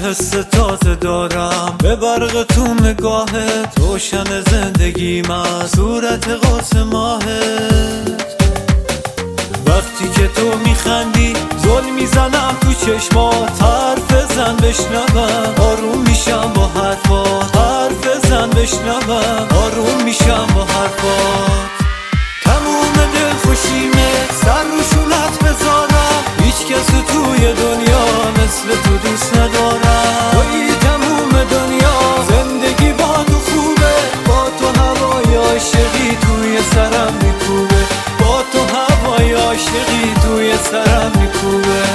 حس تازه دارم به برق تو نگاهت، روشن زندگیم از صورت قرص ماهت. وقتی که تو میخندی زل میزنم تو چشمات، حرف زن بشنوم آروم میشم با حرفات، حرف زن بشنوم آروم میشم با حرفات. تموم دلخوشیمه سر رو شونت بذارم، هیچ کس توی دنیا مثل تو دوست ندارم. توی تموم دنیا زندگی با تو خوبه، با تو هوای عاشقی توی سرم میکوبه، با تو هوای عاشقی توی سرم میکوبه.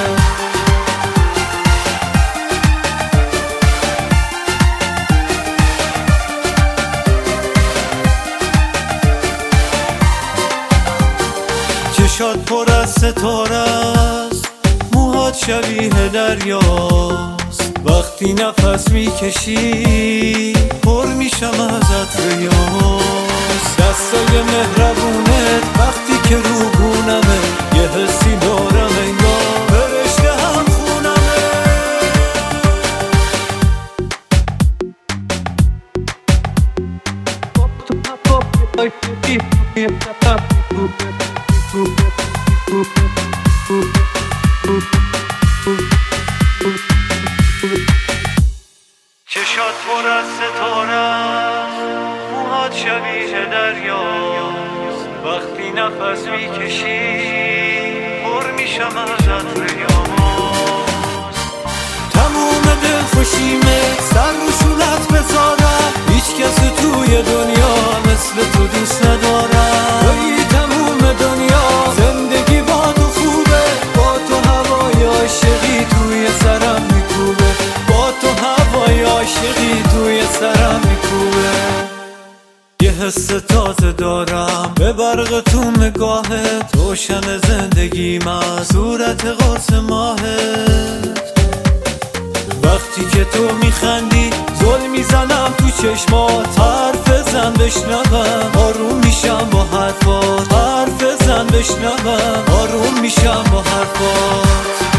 چشات پر از ستاره است، موهات شبیه دریاست. وقتی نفس میکشی پر میشم از عطر یاس. دستای مهربونت وقتی که رو گونمه، یه حسی دارم انگار فرشته هم خونمه. چشات پر از ستاره است، موهات شبیه دریاست. وقتی نفس میکشی پر میشم از عطر یاس. تموم دلخوشیمه سر رو شونت بذارم، هیچ کس توی دنیا مثل تو دوست ندارم. توی تموم دنیا زندگی با تو خوبه، با تو هوای عاشقی توی سرم میکوبه، با تو هوای عاشقی توی سرم میکوبه. یه حس تازه دارم به برق تو نگاهت، روشن زندگیم از صورت قرص ماهت. وقتی که تو میخندی زل میزنم تو چشمات، حرف زن بشنوم آروم میشم با حرفات، حرف زن بشنوم آروم میشم با حرفات.